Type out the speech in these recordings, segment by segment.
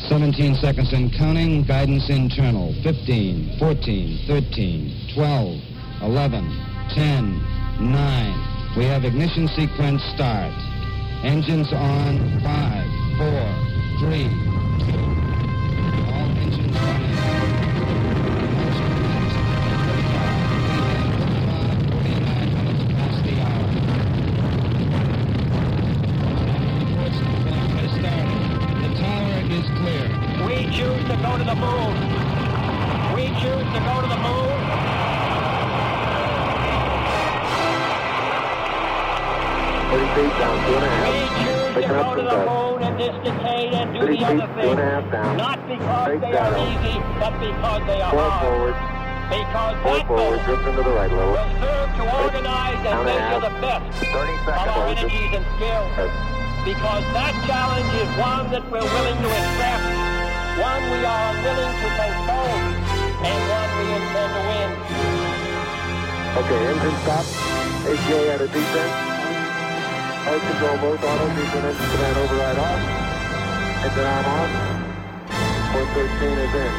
17 seconds and counting. Guidance internal. 15, 14, 13, 12, 11, 10, 9. We have ignition sequence start. Engines on. 5, 4, 3, 2. All engines running. Choose to go to the moon. We choose to go to the moon. 30 feet down, 2.5. We choose to go to the moon in this decade and do the other things. 2.5 down. Not because Straight they down. are easy, but because they are 4 hard. forward. Because 4 that forward, goal drift into the right level. will serve to organize and Down and measure out. the best 30 of seconds. our energies and skills. Because that challenge is one that we're willing to accept, one we are willing to postpone, and one we intend to win. Okay, engine stop. AGA at a descent. Out control both auto, descent engine command override off. Engine arm on. 413 is in.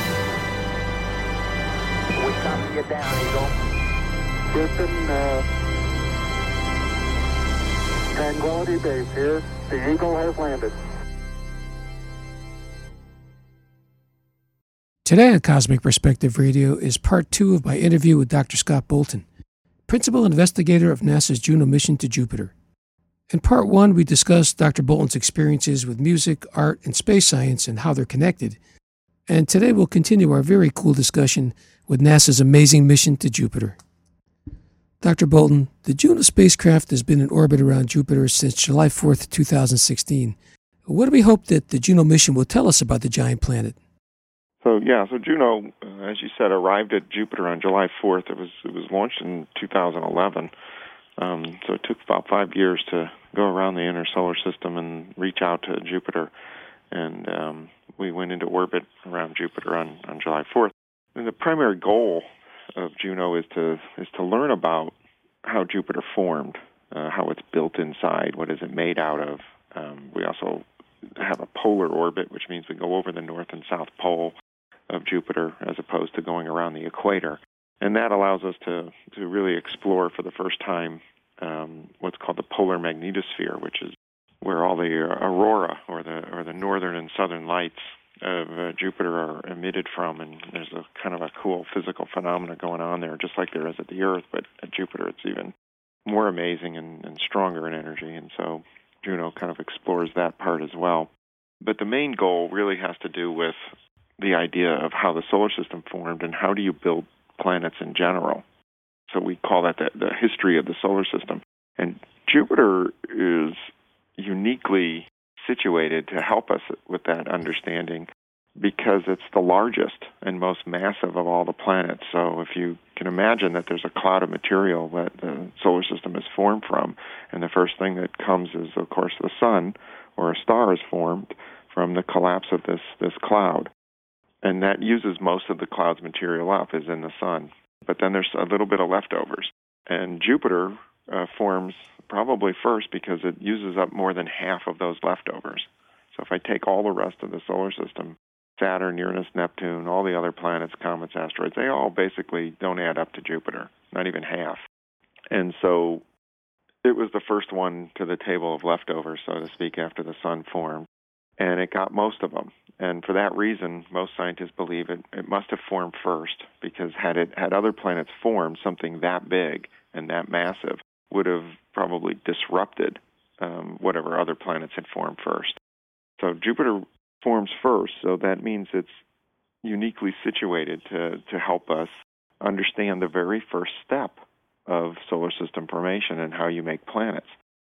We copy you down, Eagle. Houston, Tranquility Base here. The Eagle has landed. Today on Cosmic Perspective Radio is part 2 of my interview with Dr. Scott Bolton, principal investigator of NASA's Juno mission to Jupiter. In part 1, we discussed Dr. Bolton's experiences with music, art, and space science and how they're connected. And today we'll continue our very cool discussion with NASA's amazing mission to Jupiter. Dr. Bolton, the Juno spacecraft has been in orbit around Jupiter since July 4th, 2016. What do we hope that the Juno mission will tell us about the giant planet? So Juno, as you said, arrived at Jupiter on July 4th. It was launched in 2011. So it took about 5 years to go around the inner solar system and reach out to Jupiter. And we went into orbit around Jupiter on July 4th. And the primary goal of Juno is to learn about how Jupiter formed, how it's built inside, what is it made out of. We also have a polar orbit, which means we go over the north and south pole of Jupiter as opposed to going around the equator. And that allows us to really explore for the first time what's called the polar magnetosphere, which is where all the aurora or the northern and southern lights of Jupiter are emitted from, and there's a kind of a cool physical phenomena going on there, just like there is at the Earth, but at Jupiter it's even more amazing and stronger in energy, and so Juno kind of explores that part as well. But the main goal really has to do with the idea of how the solar system formed and how do you build planets in general. So we call that the history of the solar system. And Jupiter is uniquely situated to help us with that understanding because it's the largest and most massive of all the planets. So if you can imagine that there's a cloud of material that the solar system is formed from, and the first thing that comes is, of course, the sun, or a star is formed from the collapse of this cloud. And that uses most of the cloud's material up, is in the sun. But then there's a little bit of leftovers. And Jupiter forms probably first because it uses up more than half of those leftovers. So if I take all the rest of the solar system, Saturn, Uranus, Neptune, all the other planets, comets, asteroids, they all basically don't add up to Jupiter, not even half. And so it was the first one to the table of leftovers, so to speak, after the sun formed. And it got most of them. And for that reason, most scientists believe it must have formed first, because had other planets formed, something that big and that massive would have probably disrupted whatever other planets had formed first. So Jupiter forms first, so that means it's uniquely situated to help us understand the very first step of solar system formation and how you make planets.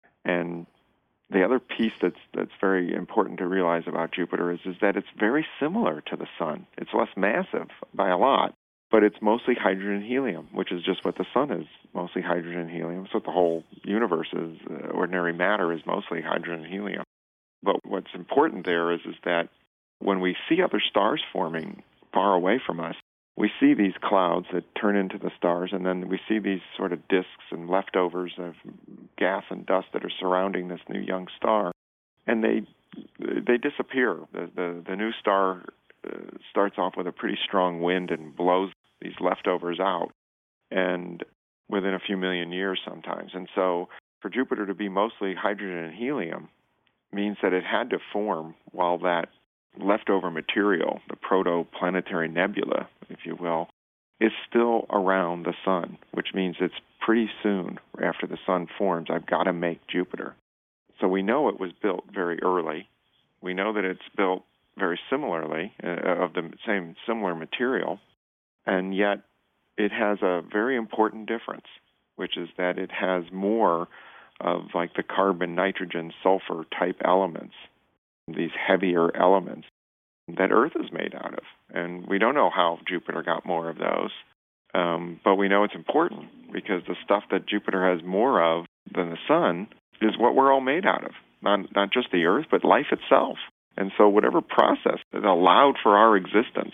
And the other piece that's very important to realize about Jupiter is that it's very similar to the Sun. It's less massive by a lot, but it's mostly hydrogen and helium, which is just what the Sun is, mostly hydrogen and helium. So the whole universe is, ordinary matter is mostly hydrogen and helium. But what's important there is that when we see other stars forming far away from us, we see these clouds that turn into the stars, and then we see these sort of disks and leftovers of gas and dust that are surrounding this new young star. and they disappear. The new star starts off with a pretty strong wind and blows these leftovers out, and within a few million years sometimes. And so for Jupiter to be mostly hydrogen and helium means that it had to form while that leftover material, the protoplanetary nebula, if you will, is still around the sun, which means it's pretty soon after the sun forms, I've got to make Jupiter. So we know it was built very early. We know that it's built very similarly, of the same similar material, and yet it has a very important difference, which is that it has more of like the carbon, nitrogen, sulfur type elements, these heavier elements that Earth is made out of. And we don't know how Jupiter got more of those, but we know it's important because the stuff that Jupiter has more of than the sun is what we're all made out of, not just the Earth, but life itself. And so whatever process that allowed for our existence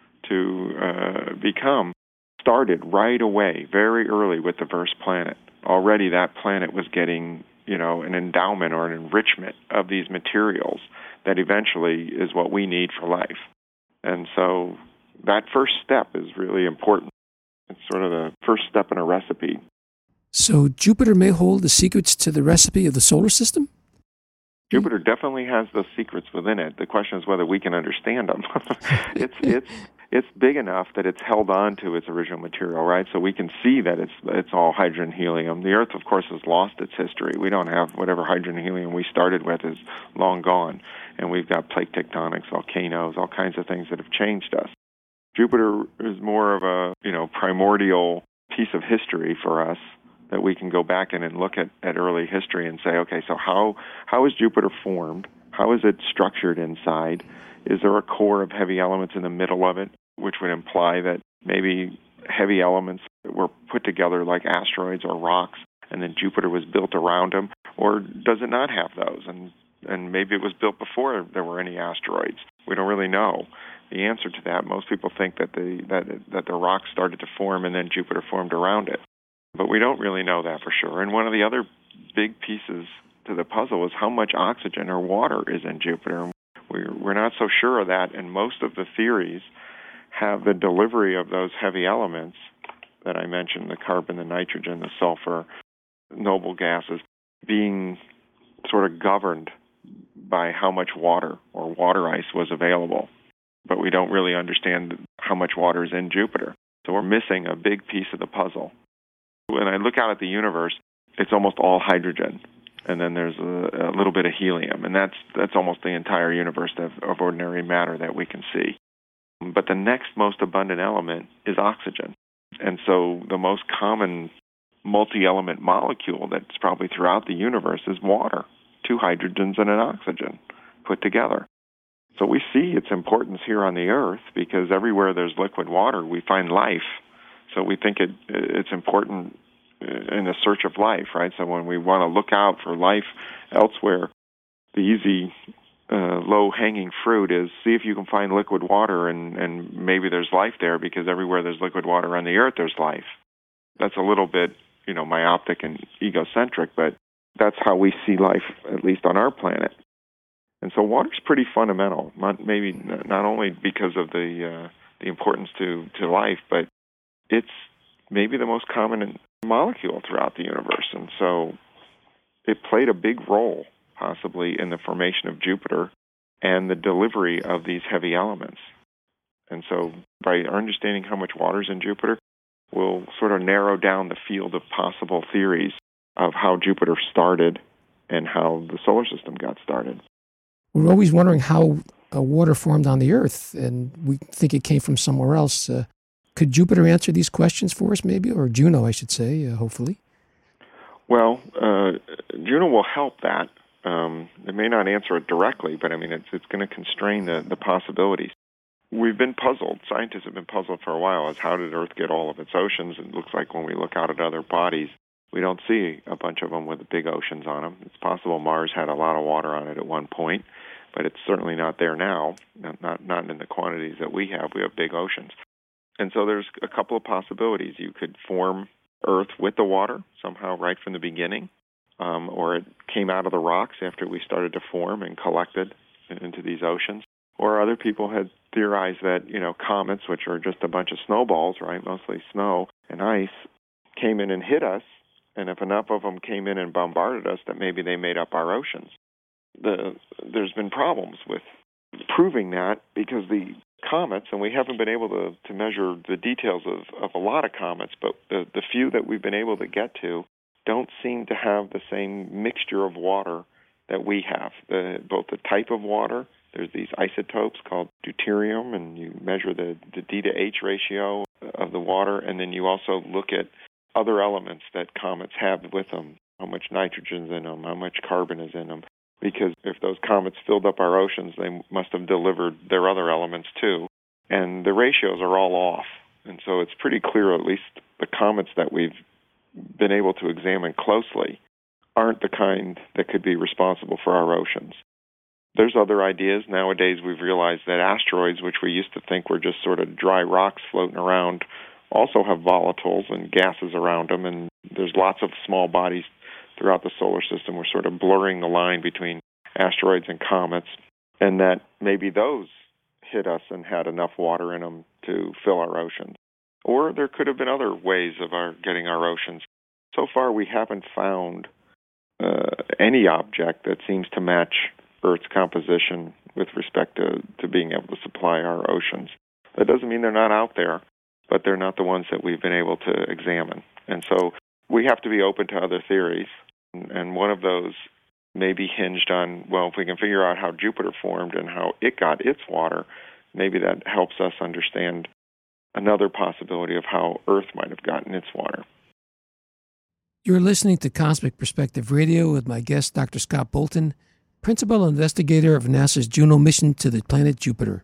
to become started right away, very early with the first planet. Already that planet was getting, an endowment or an enrichment of these materials that eventually is what we need for life. And so that first step is really important. It's sort of the first step in a recipe. So Jupiter may hold the secrets to the recipe of the solar system? Jupiter definitely has those secrets within it. The question is whether we can understand them. It's big enough that it's held on to its original material, right? So we can see that it's all hydrogen helium. The Earth, of course, has lost its history. We don't have whatever hydrogen helium we started with is long gone. And we've got plate tectonics, volcanoes, all kinds of things that have changed us. Jupiter is more of a, primordial piece of history for us that we can go back in and look at early history and say, okay, so how is Jupiter formed? How is it structured inside? Is there a core of heavy elements in the middle of it, which would imply that maybe heavy elements were put together like asteroids or rocks, and then Jupiter was built around them? Or does it not have those? And maybe it was built before there were any asteroids. We don't really know the answer to that. Most people think that the rocks started to form and then Jupiter formed around it. But we don't really know that for sure. And one of the other big pieces to the puzzle is how much oxygen or water is in Jupiter. We're not so sure of that, and most of the theories have the delivery of those heavy elements that I mentioned, the carbon, the nitrogen, the sulfur, noble gases, being sort of governed by how much water or water ice was available. But we don't really understand how much water is in Jupiter. So we're missing a big piece of the puzzle. When I look out at the universe, it's almost all hydrogen, and then there's a little bit of helium, and that's almost the entire universe of ordinary matter that we can see. But the next most abundant element is oxygen. And so the most common multi-element molecule that's probably throughout the universe is water, 2 hydrogens and an oxygen put together. So we see its importance here on the Earth because everywhere there's liquid water, we find life. So we think it's important in the search of life, right? So when we want to look out for life elsewhere, the easy low-hanging fruit is see if you can find liquid water and maybe there's life there because everywhere there's liquid water on the Earth, there's life. That's a little bit, myopic and egocentric, but that's how we see life, at least on our planet. And so water's pretty fundamental, maybe not only because of the importance to life, but it's maybe the most common molecule throughout the universe. And so it played a big role, possibly, in the formation of Jupiter and the delivery of these heavy elements. And so by understanding how much water is in Jupiter, we'll sort of narrow down the field of possible theories of how Jupiter started and how the solar system got started. We're always wondering how water formed on the Earth, and we think it came from somewhere else. Could Jupiter answer these questions for us, maybe? Or Juno, I should say, hopefully. Well, Juno will help that. It may not answer it directly, but it's going to constrain the possibilities. We've been puzzled. Scientists have been puzzled for a while as how did Earth get all of its oceans? It looks like when we look out at other bodies, we don't see a bunch of them with big oceans on them. It's possible Mars had a lot of water on it at one point, but it's certainly not there now, not in the quantities that we have. We have big oceans. And so there's a couple of possibilities. You could form Earth with the water somehow right from the beginning, or it came out of the rocks after we started to form and collected into these oceans. Or other people had theorized that, comets, which are just a bunch of snowballs, right, mostly snow and ice, came in and hit us, and if enough of them came in and bombarded us, that maybe they made up our oceans. There's been problems with proving that because the comets, and we haven't been able to measure the details of a lot of comets, but the few that we've been able to get to don't seem to have the same mixture of water that we have. Both the type of water, there's these isotopes called deuterium, and you measure the D to H ratio of the water, and then you also look at other elements that comets have with them, how much nitrogen's in them, how much carbon is in them, because if those comets filled up our oceans, they must have delivered their other elements too, and the ratios are all off. And so it's pretty clear, at least the comets that we've been able to examine closely aren't the kind that could be responsible for our oceans. There's other ideas. Nowadays we've realized that asteroids, which we used to think were just sort of dry rocks floating around, also have volatiles and gases around them, and there's lots of small bodies throughout the solar system. We're sort of blurring the line between asteroids and comets, and that maybe those hit us and had enough water in them to fill our oceans. Or there could have been other ways of getting our oceans. So far we haven't found any object that seems to match Earth's composition with respect to being able to supply our oceans. That doesn't mean they're not out there, but they're not the ones that we've been able to examine. And so we have to be open to other theories, and one of those may be hinged on, well, if we can figure out how Jupiter formed and how it got its water, maybe that helps us understand another possibility of how Earth might have gotten its water. You're listening to Cosmic Perspective Radio with my guest, Dr. Scott Bolton, Principal Investigator of NASA's Juno mission to the planet Jupiter.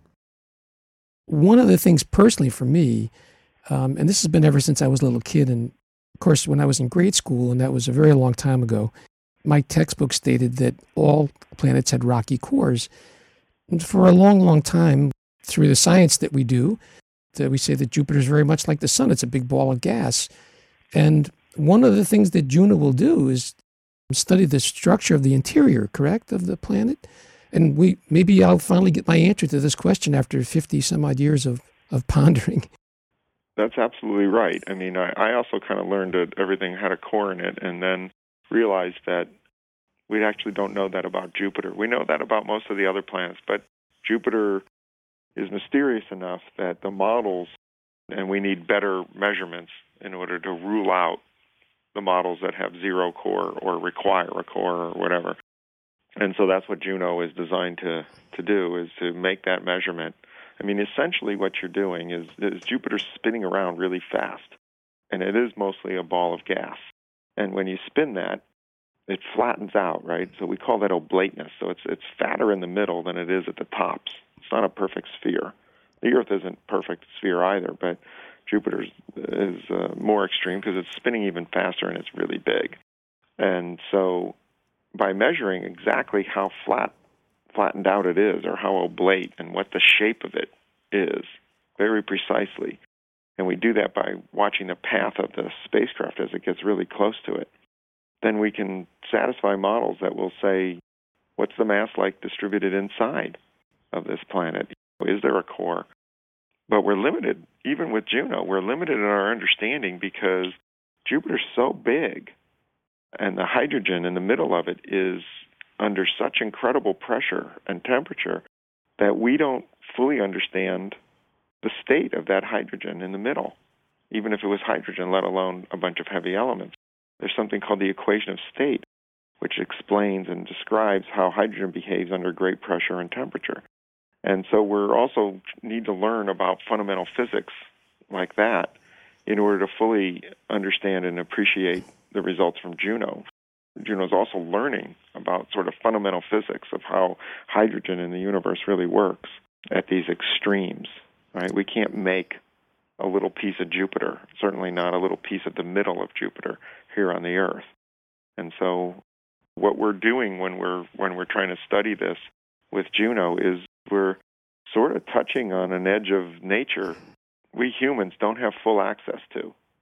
One of the things personally for me, and this has been ever since I was a little kid, and of course when I was in grade school, and that was a very long time ago, my textbook stated that all planets had rocky cores. And for a long, long time, through the science that we do, that we say that Jupiter is very much like the sun. It's a big ball of gas. And one of the things that Juno will do is study the structure of the interior, correct, of the planet? And maybe I'll finally get my answer to this question after 50 some odd years of pondering. That's absolutely right. I mean, I also kind of learned that everything had a core in it, and then realized that we actually don't know that about Jupiter. We know that about most of the other planets, but Jupiter is mysterious enough that the models, and we need better measurements in order to rule out the models that have zero core or require a core or whatever. And so that's what Juno is designed to do, is to make that measurement. I mean, essentially what you're doing is Jupiter's spinning around really fast, and it is mostly a ball of gas. And when you spin that, it flattens out, right? So we call that oblateness. So it's fatter in the middle than it is at the tops. It's not a perfect sphere. The Earth isn't a perfect sphere either, but Jupiter's is more extreme because it's spinning even faster and it's really big. And so by measuring exactly how flattened out it is, or how oblate, and what the shape of it is, very precisely, and we do that by watching the path of the spacecraft as it gets really close to it, then we can satisfy models that will say, what's the mass like distributed inside of this planet? Is there a core? But we're limited, even with Juno, we're limited in our understanding because Jupiter's so big, and the hydrogen in the middle of it is under such incredible pressure and temperature that we don't fully understand the state of that hydrogen in the middle, even if it was hydrogen, let alone a bunch of heavy elements. There's something called the equation of state, which explains and describes how hydrogen behaves under great pressure and temperature. And so we're also need to learn about fundamental physics like that in order to fully understand and appreciate the results from Juno. Juno's also learning about sort of fundamental physics of how hydrogen in the universe really works at these extremes, right? We can't make a little piece of Jupiter, certainly not a little piece of the middle of Jupiter here on the Earth. And so what we're doing when we're trying to study this with Juno is we're sort of touching on an edge of nature we humans don't have full access to.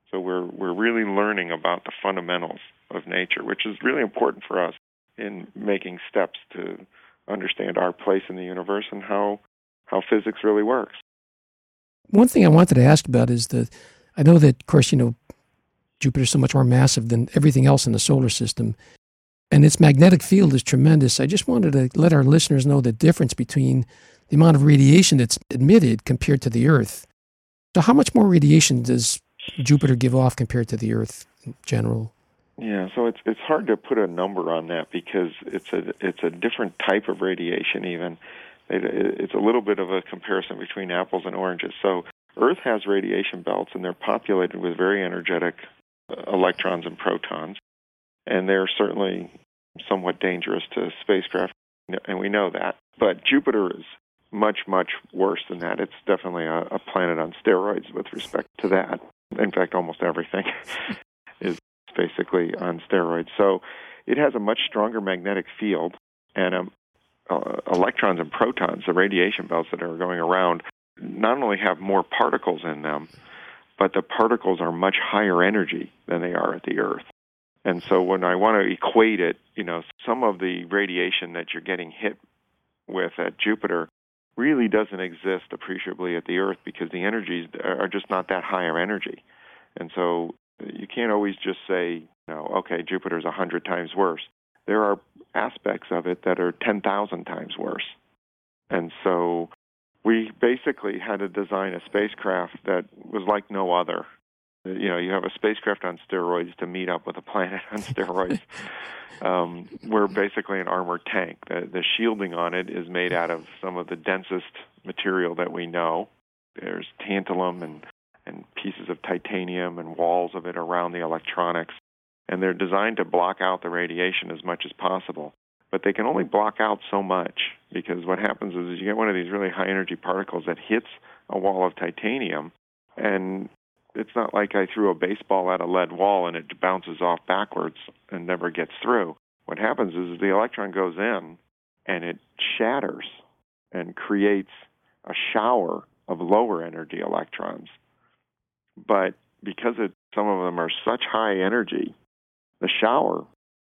So we're really learning about the fundamentals of nature, which is really important for us in making steps to understand our place in the universe and how physics really works. One thing I wanted to ask about is I know that, of course, Jupiter's so much more massive than everything else in the solar system, and its magnetic field is tremendous. I just wanted to let our listeners know the difference between the amount of radiation that's emitted compared to the Earth. So how much more radiation does Jupiter give off compared to the Earth in general? Yeah, so it's hard to put a number on that because it's a different type of radiation even. It's a little bit of a comparison between apples and oranges. So Earth has radiation belts, and they're populated with very energetic electrons and protons, and they're certainly somewhat dangerous to spacecraft, and we know that. But Jupiter is much, much worse than that. It's definitely a planet on steroids with respect to that. In fact, almost everything is basically on steroids. So it has a much stronger magnetic field, and electrons and protons, the radiation belts that are going around, not only have more particles in them, but the particles are much higher energy than they are at the Earth. And so when I want to equate it, some of the radiation that you're getting hit with at Jupiter really doesn't exist appreciably at the Earth because the energies are just not that higher energy. And so you can't always just say, okay, Jupiter's 100 times worse. There are aspects of it that are 10,000 times worse. And so we basically had to design a spacecraft that was like no other. You have a spacecraft on steroids to meet up with a planet on steroids. We're basically an armored tank. The shielding on it is made out of some of the densest material that we know. There's tantalum and pieces of titanium and walls of it around the electronics. And they're designed to block out the radiation as much as possible. But they can only block out so much because what happens is you get one of these really high-energy particles that hits a wall of titanium, and it's not like I threw a baseball at a lead wall and it bounces off backwards and never gets through. What happens is the electron goes in and it shatters and creates a shower of lower energy electrons. But because some of them are such high energy, the shower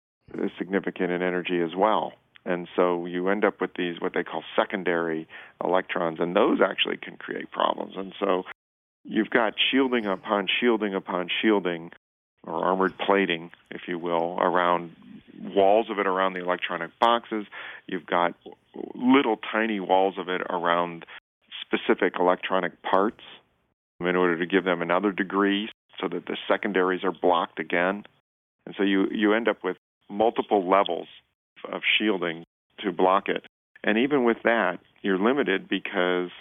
is significant in energy as well. And so you end up with these, what they call secondary electrons, and those actually can create problems. And so you've got shielding upon shielding upon shielding, or armored plating, if you will, around walls of it around the electronic boxes. You've got little tiny walls of it around specific electronic parts in order to give them another degree so that the secondaries are blocked again. And so you end up with multiple levels of shielding to block it. And even with that, you're limited because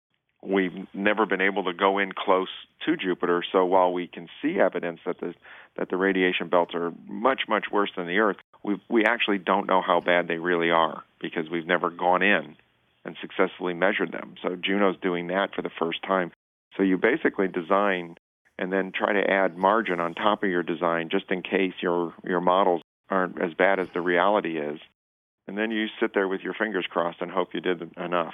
we've never been able to go in close to Jupiter. So while we can see evidence that the radiation belts are much, much worse than the Earth, we actually don't know how bad they really are because we've never gone in and successfully measured them. So Juno's doing that for the first time. So you basically design and then try to add margin on top of your design just in case your models aren't as bad as the reality is. And then you sit there with your fingers crossed and hope you did enough.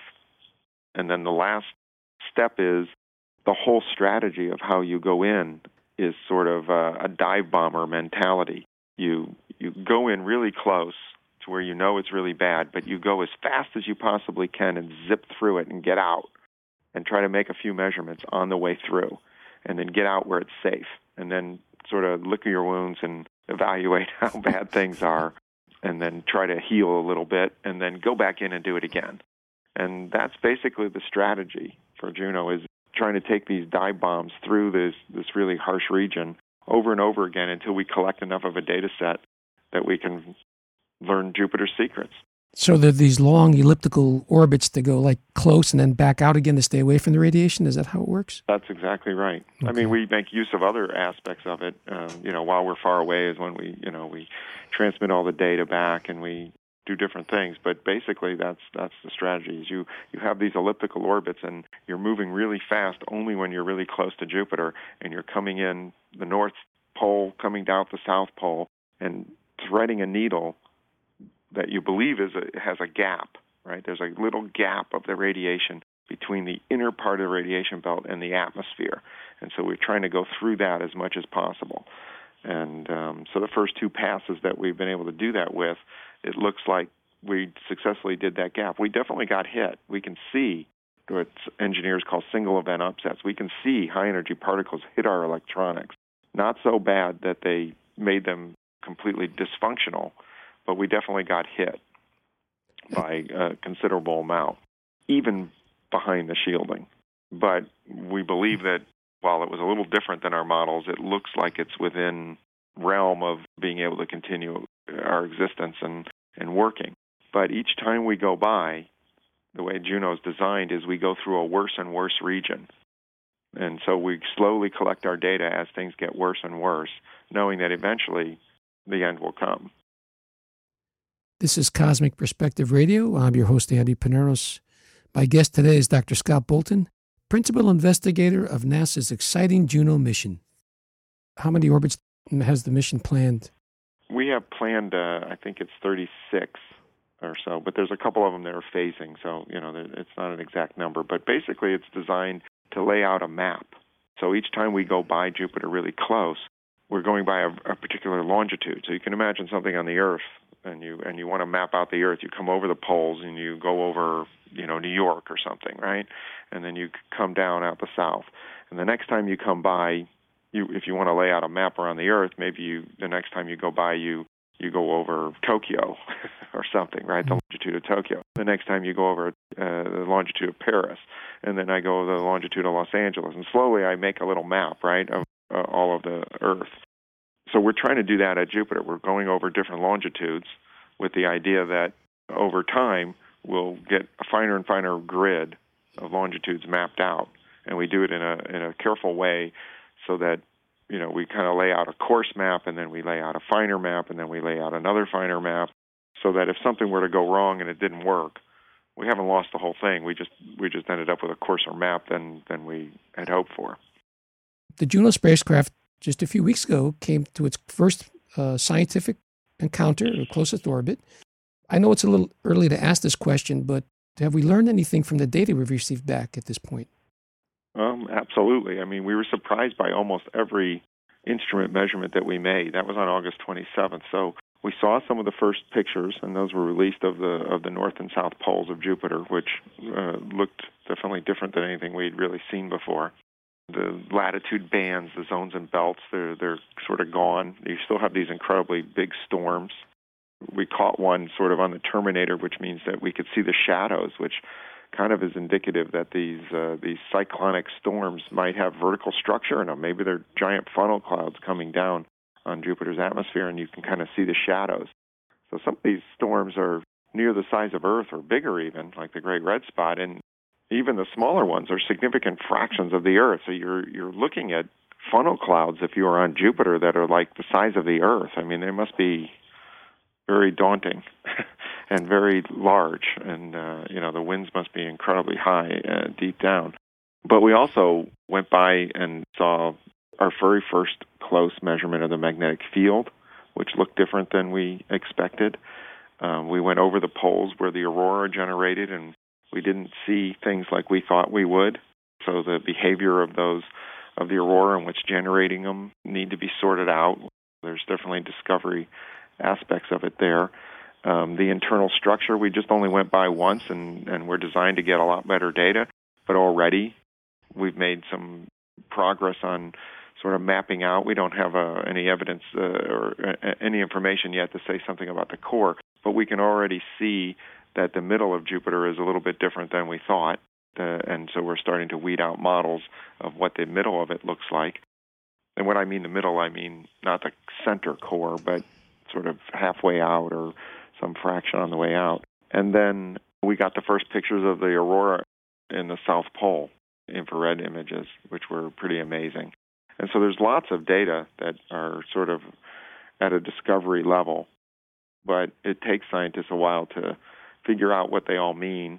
And then the last step is the whole strategy of how you go in is sort of a dive bomber mentality. You go in really close to where you know it's really bad, but you go as fast as you possibly can and zip through it and get out and try to make a few measurements on the way through and then get out where it's safe and then sort of lick your wounds and evaluate how bad things are and then try to heal a little bit and then go back in and do it again. And that's basically the strategy for Juno, is trying to take these dive bombs through this really harsh region over and over again until we collect enough of a data set that we can learn Jupiter's secrets. So there are these long elliptical orbits that go like close and then back out again to stay away from the radiation? Is that how it works? That's exactly right. Okay. I mean, we make use of other aspects of it. While we're far away is when we transmit all the data back and we do different things. But basically, that's the strategy. Is you have these elliptical orbits and you're moving really fast only when you're really close to Jupiter and you're coming in the North Pole, coming down the South Pole, and threading a needle that you believe has a gap, right? There's a little gap of the radiation between the inner part of the radiation belt and the atmosphere. And so we're trying to go through that as much as possible. And so the first two passes that we've been able to do that with, it looks like we successfully did that gap. We definitely got hit. We can see what engineers call single event upsets. We can see high-energy particles hit our electronics. Not so bad that they made them completely dysfunctional, but we definitely got hit by a considerable amount, even behind the shielding. But we believe that while it was a little different than our models, it looks like it's within realm of being able to continue our existence and working. But each time we go by, the way Juno's designed is we go through a worse and worse region. And so we slowly collect our data as things get worse and worse, knowing that eventually the end will come. This is Cosmic Perspective Radio. I'm your host, Andy Paneros. My guest today is Dr. Scott Bolton, Principal Investigator of NASA's exciting Juno mission. How many orbits has the mission planned? We have planned, I think it's 36 or so, but there's a couple of them that are phasing, so it's not an exact number. But basically it's designed to lay out a map. So each time we go by Jupiter really close, we're going by a particular longitude. So you can imagine something on the Earth, and you want to map out the Earth. You come over the poles and you go over, New York or something, right? And then you come down out the south. And the next time you come by, if you want to lay out a map around the Earth, maybe the next time you go by, you go over Tokyo or something, right? The longitude of Tokyo. The next time you go over the longitude of Paris, and then I go over the longitude of Los Angeles. And slowly I make a little map, right, of all of the Earth. So we're trying to do that at Jupiter. We're going over different longitudes with the idea that over time we'll get a finer and finer grid of longitudes mapped out. And we do it in a careful way so that we kind of lay out a coarse map, and then we lay out a finer map, and then we lay out another finer map, so that if something were to go wrong and it didn't work, we haven't lost the whole thing. We just ended up with a coarser map than we had hoped for. The Juno spacecraft just a few weeks ago came to its first scientific encounter, or closest orbit. I know it's a little early to ask this question, but have we learned anything from the data we've received back at this point? Absolutely. I mean, we were surprised by almost every instrument measurement that we made. That was on August 27th. So we saw some of the first pictures, and those were released of the north and south poles of Jupiter, which looked definitely different than anything we'd really seen before. The latitude bands, the zones and belts, they're sort of gone. You still have these incredibly big storms. We caught one sort of on the terminator, which means that we could see the shadows, which kind of is indicative that these cyclonic storms might have vertical structure in them. Maybe they're giant funnel clouds coming down on Jupiter's atmosphere, and you can kind of see the shadows. So some of these storms are near the size of Earth or bigger even, like the Great Red Spot, and even the smaller ones are significant fractions of the Earth. So you're looking at funnel clouds, if you were on Jupiter, that are like the size of the Earth. I mean, they must be very daunting and very large, and the winds must be incredibly high deep down. But we also went by and saw our very first close measurement of the magnetic field, which looked different than we expected. We went over the poles where the aurora generated, and we didn't see things like we thought we would. So the behavior of the aurora and what's generating them need to be sorted out. There's definitely discovery aspects of it there. The internal structure, we just only went by once, and we're designed to get a lot better data. But already we've made some progress on sort of mapping out. We don't have any evidence or any information yet to say something about the core, but we can already see that the middle of Jupiter is a little bit different than we thought. And so we're starting to weed out models of what the middle of it looks like. And when I mean the middle, I mean not the center core, but sort of halfway out or some fraction on the way out. And then we got the first pictures of the aurora in the South Pole, infrared images, which were pretty amazing. And so there's lots of data that are sort of at a discovery level, but it takes scientists a while to figure out what they all mean.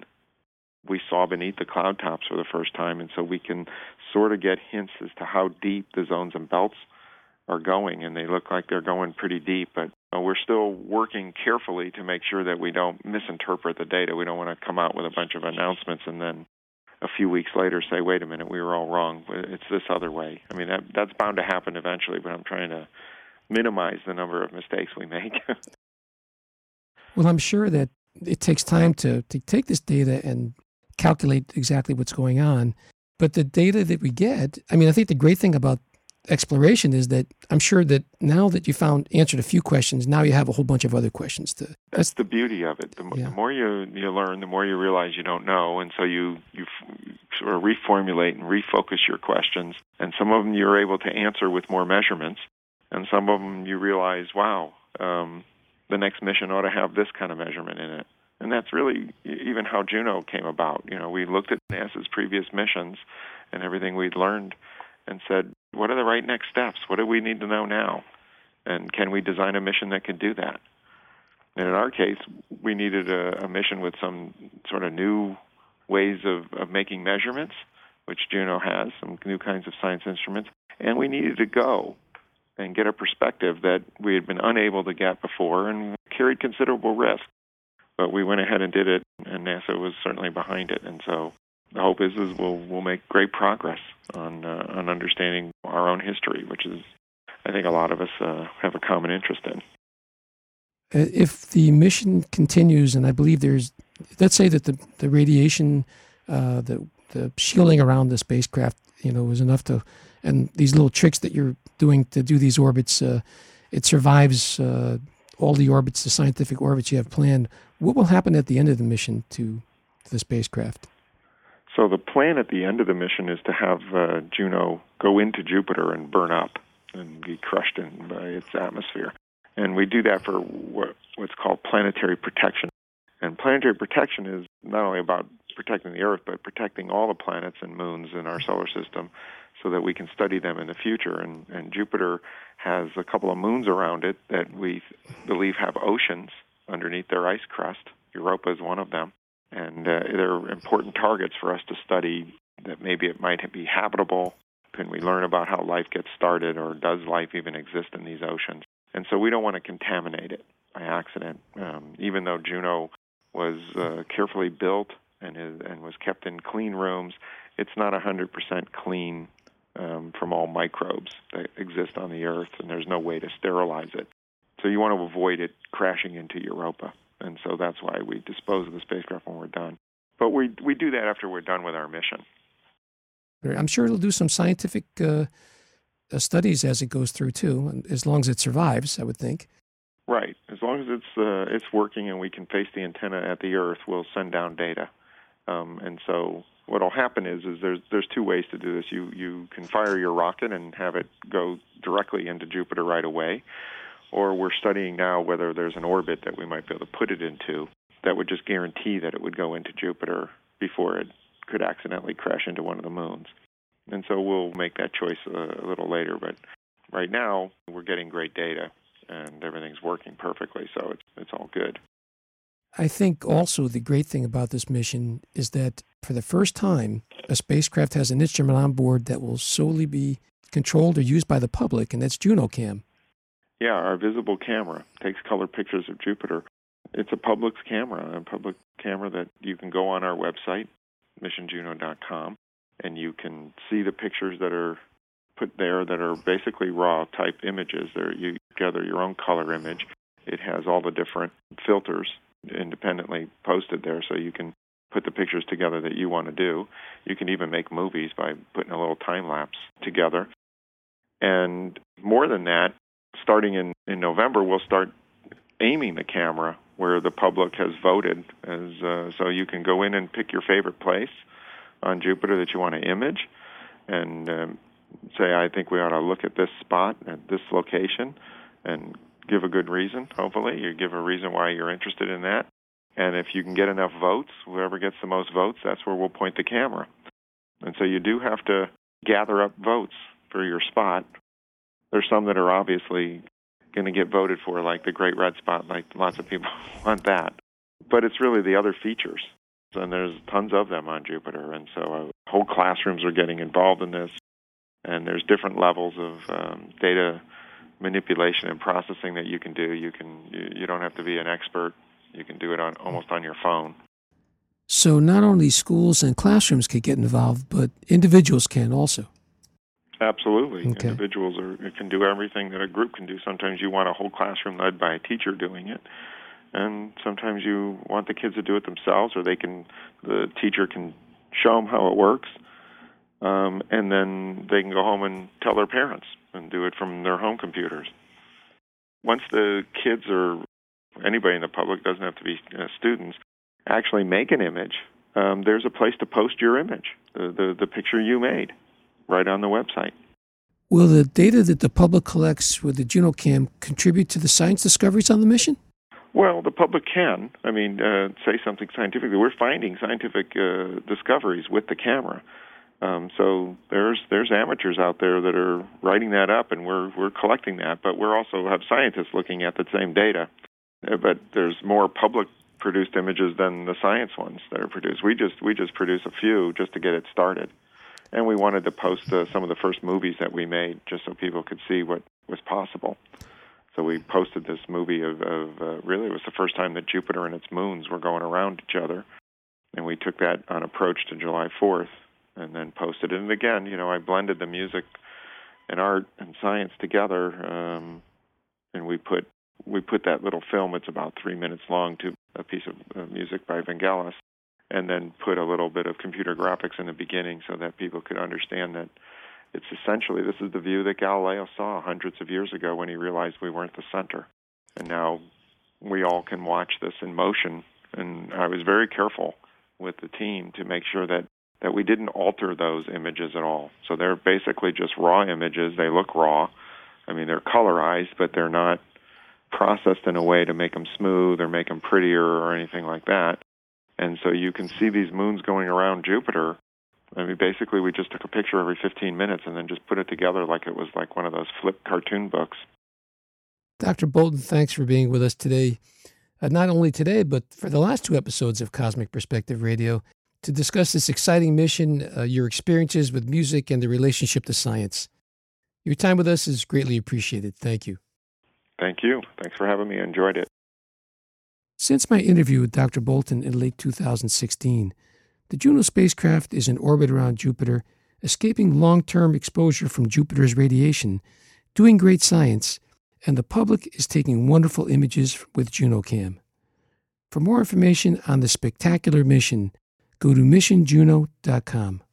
We saw beneath the cloud tops for the first time, and so we can sort of get hints as to how deep the zones and belts are going, and they look like they're going pretty deep, but we're still working carefully to make sure that we don't misinterpret the data. We don't want to come out with a bunch of announcements and then a few weeks later say, wait a minute, we were all wrong. It's this other way. I mean, that's bound to happen eventually, but I'm trying to minimize the number of mistakes we make. Well, I'm sure that it takes time to take this data and calculate exactly what's going on. But the data that we get, I mean, I think the great thing about exploration is that I'm sure that now that you answered a few questions, now you have a whole bunch of other questions. That's the beauty of it. The more you learn, the more you realize you don't know, and so you sort of reformulate and refocus your questions. And some of them you're able to answer with more measurements, and some of them you realize, wow, the next mission ought to have this kind of measurement in it. And that's really even how Juno came about. We looked at NASA's previous missions and everything we'd learned and said, what are the right next steps? What do we need to know now? And can we design a mission that could do that? And in our case, we needed a mission with some sort of new ways of making measurements, which Juno has, some new kinds of science instruments. And we needed to go and get a perspective that we had been unable to get before and carried considerable risk. But we went ahead and did it, and NASA was certainly behind it. And so the hope is we'll make great progress on understanding our own history, which is, I think, a lot of us have a common interest in. If the mission continues, and I believe let's say that the radiation, the shielding around the spacecraft, was enough to, and these little tricks that you're doing to do these orbits, it survives all the orbits, the scientific orbits you have planned. What will happen at the end of the mission to the spacecraft? So the plan at the end of the mission is to have Juno go into Jupiter and burn up and be crushed in by its atmosphere. And we do that for what's called planetary protection. And planetary protection is not only about protecting the Earth, but protecting all the planets and moons in our solar system so that we can study them in the future. And Jupiter has a couple of moons around it that we believe have oceans underneath their ice crust. Europa is one of them. And they're important targets for us to study, that maybe it might be habitable. Can we learn about how life gets started, or does life even exist in these oceans? And so we don't want to contaminate it by accident. Even though Juno was carefully built and was kept in clean rooms, it's not 100% clean from all microbes that exist on the Earth, and there's no way to sterilize it. So you want to avoid it crashing into Europa. And so that's why we dispose of the spacecraft when we're done. But we do that after we're done with our mission. I'm sure it'll do some scientific studies as it goes through, too, as long as it survives, I would think. Right. As long as it's working and we can face the antenna at the Earth, we'll send down data. And so what will happen is there's two ways to do this. You can fire your rocket and have it go directly into Jupiter right away, or we're studying now whether there's an orbit that we might be able to put it into that would just guarantee that it would go into Jupiter before it could accidentally crash into one of the moons. And so we'll make that choice a little later, but right now we're getting great data and everything's working perfectly, so it's all good. I think also the great thing about this mission is that for the first time, a spacecraft has an instrument on board that will solely be controlled or used by the public, and that's JunoCam. Yeah, our visible camera takes color pictures of Jupiter. It's a public camera that you can go on our website, missionjuno.com, and you can see the pictures that are put there that are basically raw type images. You gather your own color image. It has all the different filters independently posted there, so you can put the pictures together that you want to do. You can even make movies by putting a little time lapse together. And more than that, starting in November, we'll start aiming the camera where the public has voted, so you can go in and pick your favorite place on Jupiter that you want to image, and say, I think we ought to look at this spot at this location, and give a good reason. Hopefully, you give a reason why you're interested in that. And if you can get enough votes, whoever gets the most votes, that's where we'll point the camera. And so you do have to gather up votes for your spot. There's some that are obviously going to get voted for, like the Great Red Spot, like lots of people want that. But it's really the other features, and there's tons of them on Jupiter. And so whole classrooms are getting involved in this, and there's different levels of data manipulation and processing that you can do. You don't have to be an expert. You can do it almost on your phone. So not only schools and classrooms can get involved, but individuals can also. Absolutely. Okay. Individuals can do everything that a group can do. Sometimes you want a whole classroom led by a teacher doing it, and sometimes you want the kids to do it themselves, or the teacher can show them how it works, and then they can go home and tell their parents and do it from their home computers. Once the kids or anybody in the public, doesn't have to be students, actually make an image, there's a place to post your image, the picture you made, right on the website. Will the data that the public collects with the JunoCam contribute to the science discoveries on the mission? Well, the public can. Say something scientifically. We're finding scientific discoveries with the camera. So there's amateurs out there that are writing that up, and we're collecting that. But we're also have scientists looking at the same data. But there's more public-produced images than the science ones that are produced. We just produce a few just to get it started. And we wanted to post some of the first movies that we made just so people could see what was possible. So we posted this movie of really, it was the first time that Jupiter and its moons were going around each other. And we took that on approach to July 4th and then posted it. And again, I blended the music and art and science together, and we put that little film, it's about 3 minutes long, to a piece of music by Vangelis, and then put a little bit of computer graphics in the beginning so that people could understand that it's essentially, this is the view that Galileo saw hundreds of years ago when he realized we weren't the center. And now we all can watch this in motion. And I was very careful with the team to make sure that we didn't alter those images at all. So they're basically just raw images. They look raw. They're colorized, but they're not processed in a way to make them smooth or make them prettier or anything like that. And so you can see these moons going around Jupiter. Basically, we just took a picture every 15 minutes and then just put it together like it was like one of those flip cartoon books. Dr. Bolton, thanks for being with us today. Not only today, but for the last 2 episodes of Cosmic Perspective Radio, to discuss this exciting mission, your experiences with music, and the relationship to science. Your time with us is greatly appreciated. Thank you. Thank you. Thanks for having me. I enjoyed it. Since my interview with Dr. Bolton in late 2016, the Juno spacecraft is in orbit around Jupiter, escaping long-term exposure from Jupiter's radiation, doing great science, and the public is taking wonderful images with JunoCam. For more information on the spectacular mission, go to missionjuno.com.